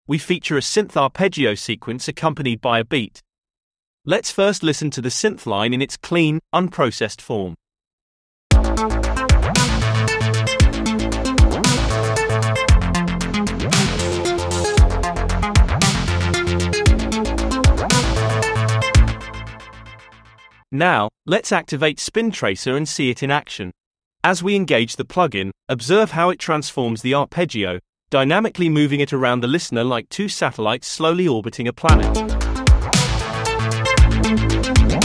we feature a synth arpeggio sequence accompanied by a beat. Let's first listen to the synth line in its clean, unprocessed form. Now, let's activate Spin Tracer and see it in action. As we engage the plugin, observe how it transforms the arpeggio, dynamically moving it around the listener like two satellites slowly orbiting a planet.